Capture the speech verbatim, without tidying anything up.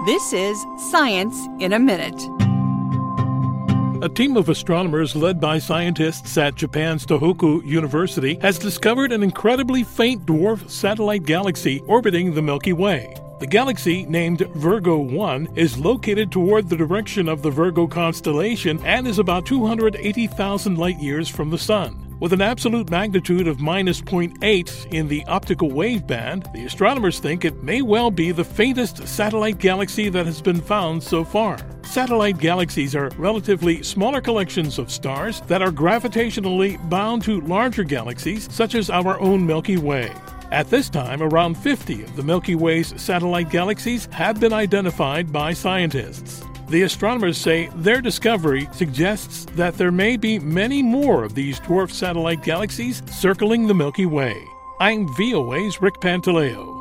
This is Science in a Minute. A team of astronomers led by scientists at Japan's Tohoku University has discovered an incredibly faint dwarf satellite galaxy orbiting the Milky Way. The galaxy, named Virgo one, is located toward the direction of the Virgo constellation and is about two hundred eighty thousand light-years from the Sun. With an absolute magnitude of minus zero point eight in the optical wave band, the astronomers think it may well be the faintest satellite galaxy that has been found so far. Satellite galaxies are relatively smaller collections of stars that are gravitationally bound to larger galaxies, such as our own Milky Way. At this time, around fifty of the Milky Way's satellite galaxies have been identified by scientists. The astronomers say their discovery suggests that there may be many more of these dwarf satellite galaxies circling the Milky Way. I'm V O A's Rick Pantaleo.